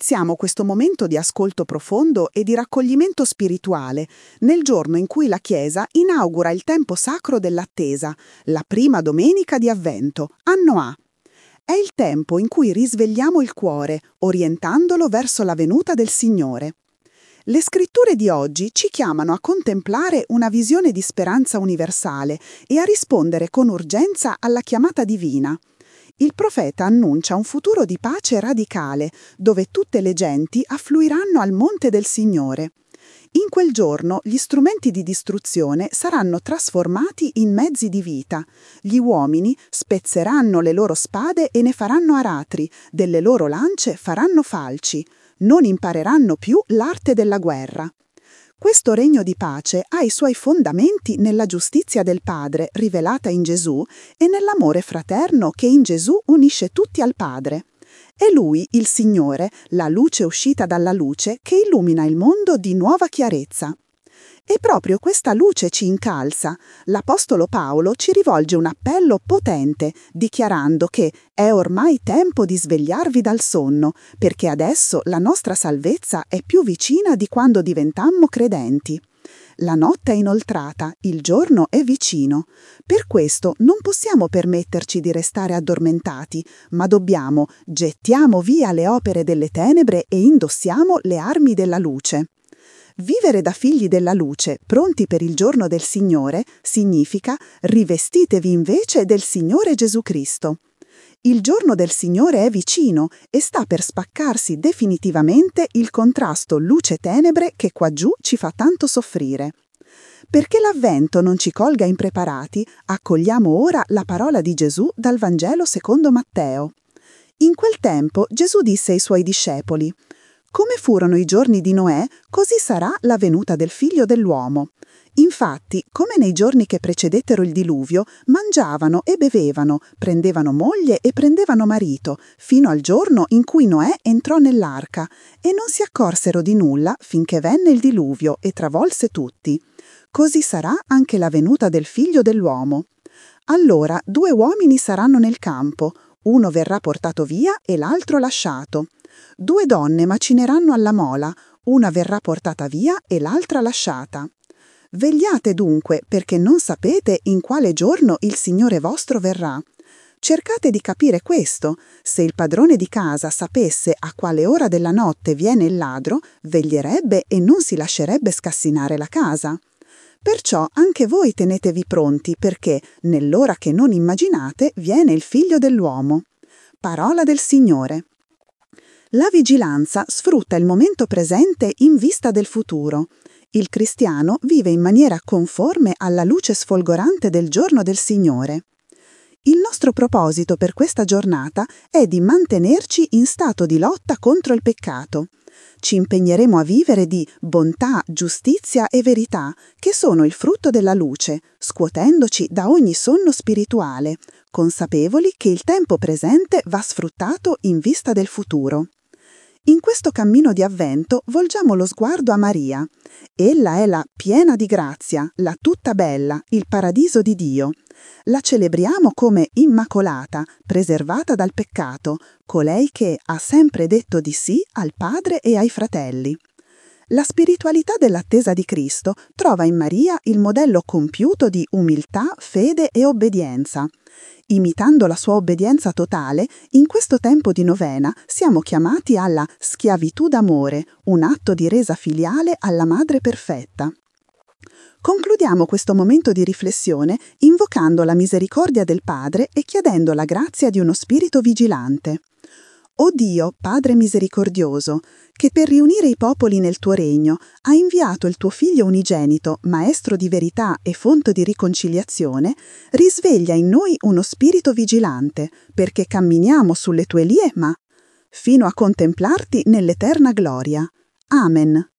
iniziamo questo momento di ascolto profondo e di raccoglimento spirituale nel giorno in cui la Chiesa inaugura il tempo sacro dell'attesa, la prima domenica di Avvento, anno A. È il tempo in cui risvegliamo il cuore, orientandolo verso la venuta del Signore. Le scritture di oggi ci chiamano a contemplare una visione di speranza universale e a rispondere con urgenza alla chiamata divina. Il profeta annuncia un futuro di pace radicale, dove tutte le genti affluiranno al monte del Signore. In quel giorno gli strumenti di distruzione saranno trasformati in mezzi di vita. Gli uomini spezzeranno le loro spade e ne faranno aratri, delle loro lance faranno falci. Non impareranno più l'arte della guerra. Questo regno di pace ha i suoi fondamenti nella giustizia del Padre rivelata in Gesù e nell'amore fraterno che in Gesù unisce tutti al Padre. È Lui, il Signore, la luce uscita dalla luce che illumina il mondo di nuova chiarezza. E proprio questa luce ci incalza. L'Apostolo Paolo ci rivolge un appello potente, dichiarando che è ormai tempo di svegliarvi dal sonno, perché adesso la nostra salvezza è più vicina di quando diventammo credenti. La notte è inoltrata, il giorno è vicino. Per questo non possiamo permetterci di restare addormentati, ma gettiamo via le opere delle tenebre e indossiamo le armi della luce. Vivere da figli della luce, pronti per il giorno del Signore, significa rivestitevi invece del Signore Gesù Cristo. Il giorno del Signore è vicino e sta per spaccarsi definitivamente il contrasto luce-tenebre che qua giù ci fa tanto soffrire. Perché l'Avvento non ci colga impreparati, accogliamo ora la parola di Gesù dal Vangelo secondo Matteo. In quel tempo Gesù disse ai suoi discepoli: «Come furono i giorni di Noè, così sarà la venuta del Figlio dell'uomo. Infatti, come nei giorni che precedettero il diluvio, mangiavano e bevevano, prendevano moglie e prendevano marito, fino al giorno in cui Noè entrò nell'arca, e non si accorsero di nulla finché venne il diluvio e travolse tutti. Così sarà anche la venuta del Figlio dell'uomo. Allora 2 uomini saranno nel campo, uno verrà portato via e l'altro lasciato. 2 donne macineranno alla mola, una verrà portata via e l'altra lasciata. Vegliate dunque, perché non sapete in quale giorno il Signore vostro verrà. Cercate di capire questo. Se il padrone di casa sapesse a quale ora della notte viene il ladro, veglierebbe e non si lascerebbe scassinare la casa. Perciò anche voi tenetevi pronti, perché nell'ora che non immaginate viene il Figlio dell'uomo». Parola del Signore. La vigilanza sfrutta il momento presente in vista del futuro. Il cristiano vive in maniera conforme alla luce sfolgorante del giorno del Signore. Il nostro proposito per questa giornata è di mantenerci in stato di lotta contro il peccato. Ci impegneremo a vivere di bontà, giustizia e verità, che sono il frutto della luce, scuotendoci da ogni sonno spirituale, consapevoli che il tempo presente va sfruttato in vista del futuro. In questo cammino di Avvento volgiamo lo sguardo a Maria. Ella è la piena di grazia, la tutta bella, il paradiso di Dio. La celebriamo come immacolata, preservata dal peccato, colei che ha sempre detto di sì al Padre e ai fratelli. La spiritualità dell'attesa di Cristo trova in Maria il modello compiuto di umiltà, fede e obbedienza. Imitando la sua obbedienza totale, in questo tempo di novena siamo chiamati alla schiavitù d'amore, un atto di resa filiale alla Madre perfetta. Concludiamo questo momento di riflessione invocando la misericordia del Padre e chiedendo la grazia di uno spirito vigilante. O Dio, Padre misericordioso, che per riunire i popoli nel tuo regno hai inviato il tuo Figlio unigenito, Maestro di verità e fonte di riconciliazione, risveglia in noi uno spirito vigilante, perché camminiamo sulle tue vie, fino a contemplarti nell'eterna gloria. Amen.